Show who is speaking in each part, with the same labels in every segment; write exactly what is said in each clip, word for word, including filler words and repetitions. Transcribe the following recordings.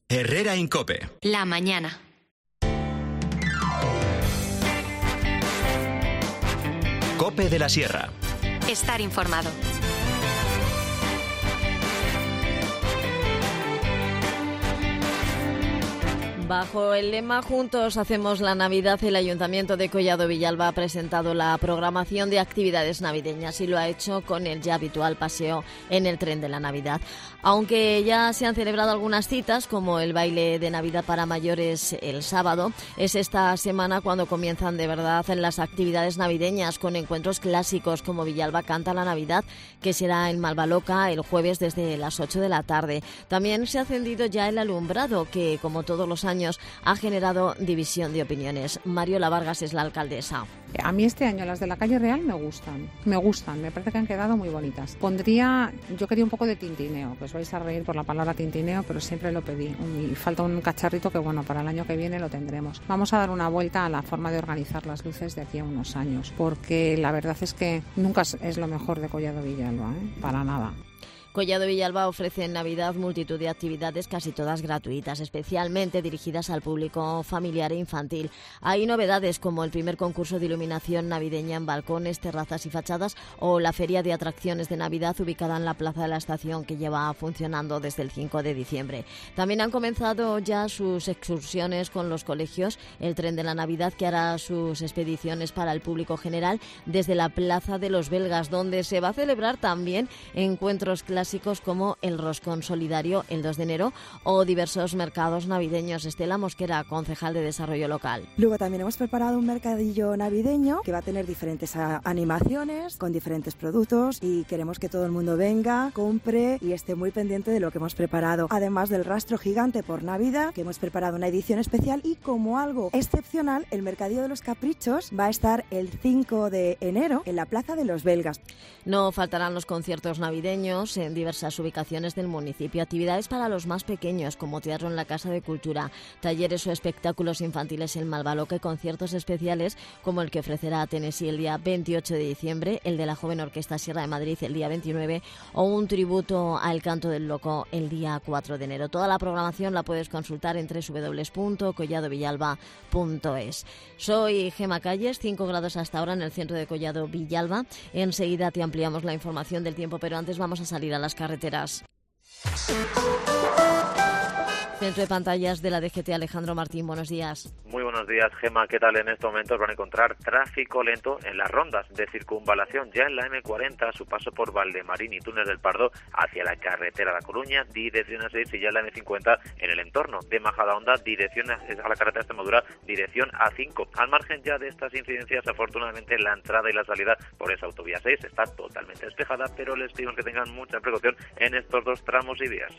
Speaker 1: Herrera Incope.
Speaker 2: La mañana.
Speaker 1: Cope de la Sierra.
Speaker 2: Estar informado.
Speaker 3: Bajo el lema Juntos hacemos la Navidad, el Ayuntamiento de Collado Villalba ha presentado la programación de actividades navideñas y lo ha hecho con el ya habitual paseo en el tren de la Navidad. Aunque ya se han celebrado algunas citas, como el baile de Navidad para mayores el sábado, es esta semana cuando comienzan de verdad las actividades navideñas con encuentros clásicos como Villalba Canta la Navidad, que será en Malvaloca el jueves desde las ocho de la tarde. También se ha encendido ya el alumbrado, que como todos los años ha generado división de opiniones. Mariola Vargas es la alcaldesa.
Speaker 4: A mí este año las de la calle Real me gustan, me gustan, me parece que han quedado muy bonitas. Pondría, yo quería un poco de tintineo, que os vais a reír por la palabra tintineo, pero siempre lo pedí. Y falta un cacharrito que bueno, para el año que viene lo tendremos. Vamos a dar una vuelta a la forma de organizar las luces de aquí a unos años, porque la verdad es que nunca es lo mejor de Collado Villalba, ¿eh? Para nada.
Speaker 3: Collado Villalba ofrece en Navidad multitud de actividades, casi todas gratuitas, especialmente dirigidas al público familiar e infantil. Hay novedades como el primer concurso de iluminación navideña en balcones, terrazas y fachadas, o la feria de atracciones de Navidad ubicada en la Plaza de la Estación, que lleva funcionando desde el cinco de diciembre. También han comenzado ya sus excursiones con los colegios, el tren de la Navidad, que hará sus expediciones para el público general desde la Plaza de los Belgas, donde se va a celebrar también encuentros clásicos como el Roscón Solidario el dos de enero o diversos mercados navideños. Estela Mosquera, concejal de Desarrollo Local.
Speaker 5: Luego también hemos preparado un mercadillo navideño que va a tener diferentes a- animaciones con diferentes productos y queremos que todo el mundo venga, compre y esté muy pendiente de lo que hemos preparado. Además del rastro gigante por Navidad, que hemos preparado una edición especial, y como algo excepcional, el Mercadillo de los Caprichos va a estar el cinco de enero en la Plaza de los Belgas.
Speaker 3: No faltarán los conciertos navideños en diversas ubicaciones del municipio, actividades para los más pequeños como teatro en la Casa de Cultura, talleres o espectáculos infantiles en Malvaloca y conciertos especiales como el que ofrecerá Tennessee el día veintiocho de diciembre, el de la Joven Orquesta Sierra de Madrid el día veintinueve o un tributo al Canto del Loco el día cuatro de enero. Toda la programación la puedes consultar en doble u doble u doble u punto collado villalba punto es. Soy Gema Calles, cinco grados hasta ahora en el centro de Collado Villalba. Enseguida te ampliamos la información del tiempo, pero antes vamos a salir a las carreteras. Centro de pantallas de la D G T, Alejandro Martín, buenos días.
Speaker 6: Muy buenos días, Gema. ¿Qué tal? En estos momentos van a encontrar tráfico lento en las rondas de circunvalación, ya en la eme cuarenta, a su paso por Valdemarín y Túnez del Pardo, hacia la carretera de La Coruña, dirección a seis, y ya en la eme cincuenta en el entorno de Majadahonda, dirección a, a la carretera de Extremadura, dirección a cinco. Al margen ya de estas incidencias, afortunadamente la entrada y la salida por esa autovía seis está totalmente despejada, pero les pido que tengan mucha precaución en estos dos tramos y vías.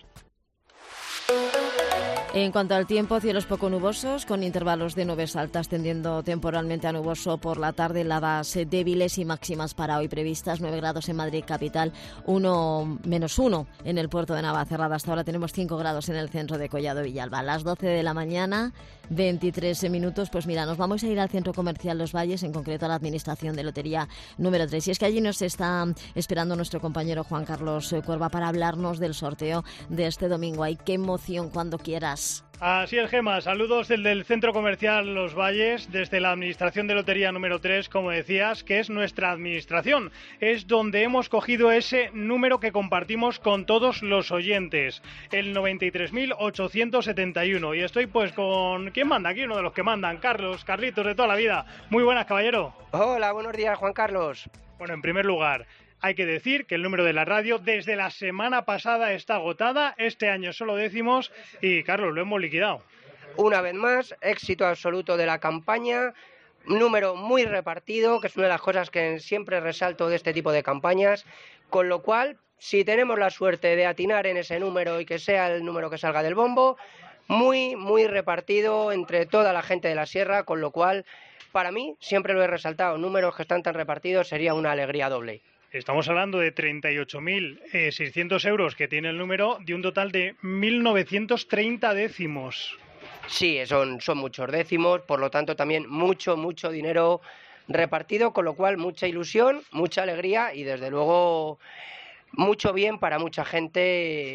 Speaker 3: En cuanto al tiempo, cielos poco nubosos, con intervalos de nubes altas tendiendo temporalmente a nuboso por la tarde, heladas débiles y máximas para hoy previstas, nueve grados en Madrid capital, uno menos uno en el puerto de Navacerrada. Hasta ahora tenemos cinco grados en el centro de Collado Villalba. A las doce de la mañana, veintitrés minutos, pues mira, nos vamos a ir al Centro Comercial Los Valles, en concreto a la Administración de Lotería número tres. Y es que allí nos está esperando nuestro compañero Juan Carlos Cuerva para hablarnos del sorteo de este domingo. Hay qué emoción cuando quieras.
Speaker 7: Así es, Gema. Saludos desde el Centro Comercial Los Valles, desde la Administración de Lotería número tres, como decías, que es nuestra administración. Es donde hemos cogido ese número que compartimos con todos los oyentes, el noventa y tres mil ochocientos setenta y uno. Y estoy pues con... ¿quién manda aquí? Uno de los que mandan, Carlos, Carlitos, de toda la vida. Muy buenas, caballero.
Speaker 8: Hola, buenos días, Juan Carlos.
Speaker 7: Bueno, en primer lugar, hay que decir que el número de la radio desde la semana pasada está agotada, este año solo décimos y, Carlos, lo hemos liquidado.
Speaker 8: Una vez más, éxito absoluto de la campaña, número muy repartido, que es una de las cosas que siempre resalto de este tipo de campañas, con lo cual, si tenemos la suerte de atinar en ese número y que sea el número que salga del bombo, muy, muy repartido entre toda la gente de la sierra, con lo cual, para mí, siempre lo he resaltado, números que están tan repartidos sería una alegría doble.
Speaker 7: Estamos hablando de treinta y ocho mil seiscientos euros que tiene el número, de un total de mil novecientos treinta décimos.
Speaker 8: Sí, son, son muchos décimos, por lo tanto también mucho, mucho dinero repartido, con lo cual mucha ilusión, mucha alegría y desde luego mucho bien para mucha gente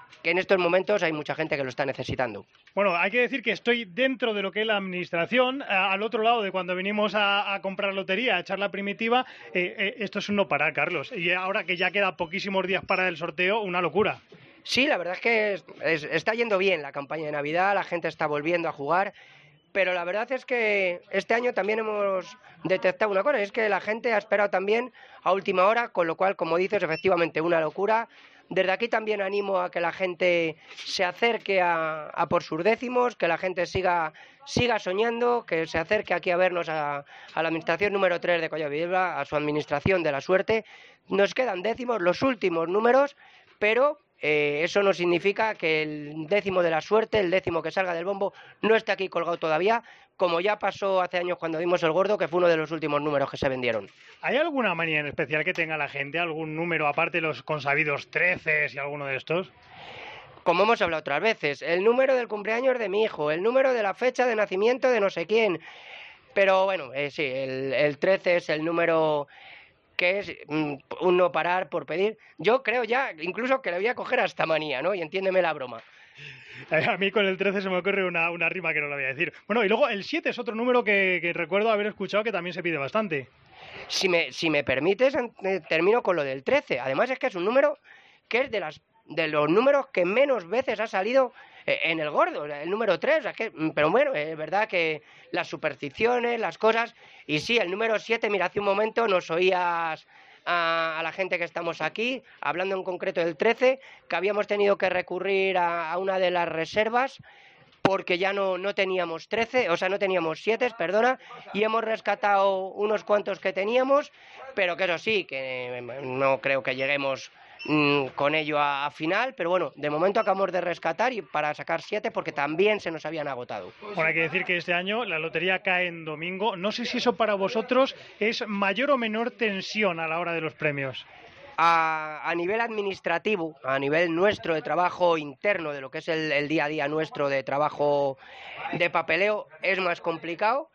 Speaker 8: que en estos momentos hay mucha gente que lo está necesitando.
Speaker 7: Bueno, hay que decir que estoy dentro de lo que es la administración, a, al otro lado de cuando venimos a, a comprar lotería, a echar la primitiva. Eh, eh, esto es un no parar, Carlos. Y ahora que ya queda poquísimos días para el sorteo, una locura.
Speaker 8: Sí, la verdad es que es, es, está yendo bien la campaña de Navidad, la gente está volviendo a jugar, pero la verdad es que este año también hemos detectado una cosa, es que la gente ha esperado también a última hora, con lo cual, como dices, efectivamente una locura. Desde aquí también animo a que la gente se acerque a, a por sus décimos, que la gente siga siga soñando, que se acerque aquí a vernos a, a la administración número tres de Collaviva, a su administración de la suerte. Nos quedan décimos, los últimos números, pero eh, eso no significa que el décimo de la suerte, el décimo que salga del bombo, no esté aquí colgado todavía, como ya pasó hace años cuando dimos el gordo, que fue uno de los últimos números que se vendieron.
Speaker 7: ¿Hay alguna manía en especial que tenga la gente, algún número, aparte de los consabidos treces y alguno de estos?
Speaker 8: Como hemos hablado otras veces, el número del cumpleaños de mi hijo, el número de la fecha de nacimiento de no sé quién, pero bueno, eh, sí, el, el trece es el número que es mm, un no parar por pedir. Yo creo ya, incluso que le voy a coger hasta manía, ¿no? Y entiéndeme la broma.
Speaker 7: A mí con el trece se me ocurre una, una rima que no la voy a decir. Bueno, y luego el siete es otro número que, que recuerdo haber escuchado que también se pide bastante.
Speaker 8: Si me, si me permites, eh, termino con lo del trece. Además es que es un número que es de las de los números que menos veces ha salido eh, en el gordo, el número tres. Es que, pero bueno, es verdad que las supersticiones, las cosas... Y sí, el número siete, mira, hace un momento nos oías... A, a la gente que estamos aquí, hablando en concreto del trece, que habíamos tenido que recurrir a, a una de las reservas porque ya no, no teníamos trece, o sea, no teníamos siete, perdona, y hemos rescatado unos cuantos que teníamos, pero que eso sí, que no creo que lleguemos mmm, con ello a, a final, pero bueno, de momento acabamos de rescatar y para sacar siete porque también se nos habían agotado.
Speaker 7: Bueno, hay que decir que este año la lotería cae en domingo. No sé si eso para vosotros es mayor o menor tensión a la hora de los premios.
Speaker 8: A, a nivel administrativo, a nivel nuestro de trabajo interno, de lo que es el, el día a día nuestro de trabajo de papeleo, es más complicado.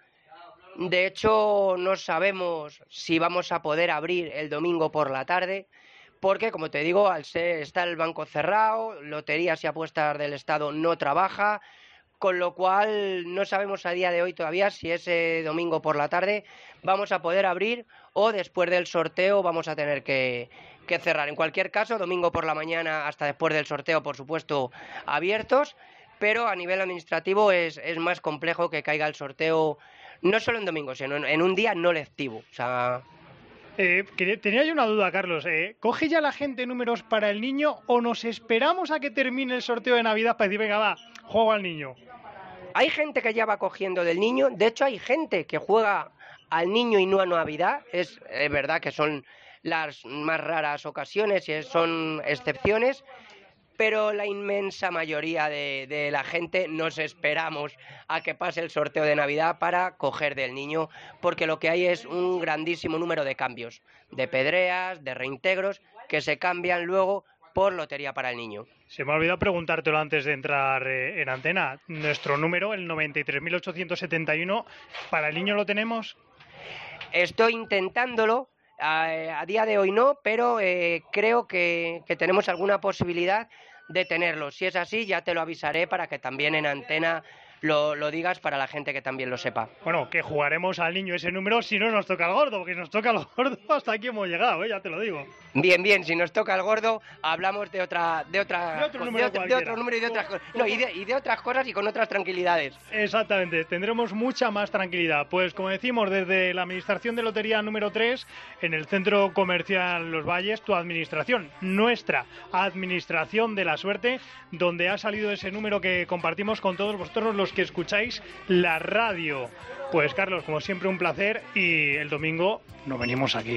Speaker 8: De hecho, no sabemos si vamos a poder abrir el domingo por la tarde, porque, como te digo, al ser, está el banco cerrado, loterías y apuestas del Estado no trabaja, con lo cual no sabemos a día de hoy todavía si ese domingo por la tarde vamos a poder abrir o después del sorteo vamos a tener que, que cerrar. En cualquier caso, domingo por la mañana hasta después del sorteo, por supuesto, abiertos, pero a nivel administrativo es, es más complejo que caiga el sorteo no solo en domingo, sino en, en un día no lectivo. O sea...
Speaker 7: Eh, tenía yo una duda, Carlos. Eh, ¿Coge ya la gente números para el niño o nos esperamos a que termine el sorteo de Navidad para decir, venga, va, juego al niño?
Speaker 8: Hay gente que ya va cogiendo del niño. De hecho, hay gente que juega al niño y no a Navidad. Es, es verdad que son las más raras ocasiones y son excepciones, pero la inmensa mayoría de, de la gente nos esperamos a que pase el sorteo de Navidad para coger del niño, porque lo que hay es un grandísimo número de cambios, de pedreas, de reintegros, que se cambian luego por lotería para el niño.
Speaker 7: Se me ha olvidado preguntártelo antes de entrar eh, en antena. Nuestro número, el noventa y tres mil ochocientos setenta y uno, ¿para el niño lo tenemos?
Speaker 8: Estoy intentándolo. A, a día de hoy no, pero eh, creo que, que tenemos alguna posibilidad de tenerlo. Si es así, ya te lo avisaré para que también en antena lo, lo digas para la gente que también lo sepa.
Speaker 7: Bueno, que jugaremos al niño ese número si no nos toca el gordo, porque si nos toca el gordo hasta aquí hemos llegado, ¿eh? Ya te lo digo.
Speaker 8: Bien, bien, si nos toca el gordo hablamos de otra de otra
Speaker 7: de otro número,
Speaker 8: de, de otro número y de otras cosas. No, y de, y de otras cosas y con otras tranquilidades.
Speaker 7: Exactamente, tendremos mucha más tranquilidad. Pues como decimos, desde la administración de lotería número tres, en el Centro Comercial Los Valles, tu administración, nuestra administración de la suerte, donde ha salido ese número que compartimos con todos vosotros los que escucháis la radio. Pues Carlos, como siempre un placer y el domingo no venimos aquí.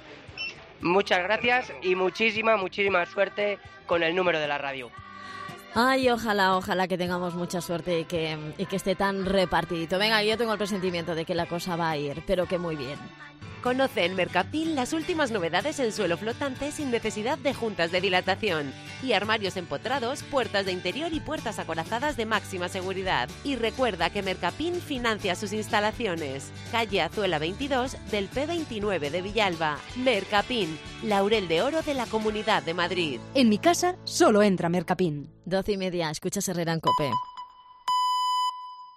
Speaker 8: Muchas gracias y muchísima, muchísima suerte con el número de la radio.
Speaker 3: Ay, ojalá, ojalá que tengamos mucha suerte y que, y que esté tan repartidito. Venga, yo tengo el presentimiento de que la cosa va a ir, pero que muy bien.
Speaker 9: Conoce en Mercapil las últimas novedades en suelo flotante sin necesidad de juntas de dilatación y armarios empotrados, puertas de interior y puertas acorazadas de máxima seguridad. Y recuerda que Mercapin financia sus instalaciones. Calle Azuela veintidós del P veintinueve de Villalba. Mercapin, laurel de oro de la Comunidad de Madrid.
Speaker 10: En mi casa solo entra Mercapin.
Speaker 3: Doce y media, escuchas Herrera en COPE.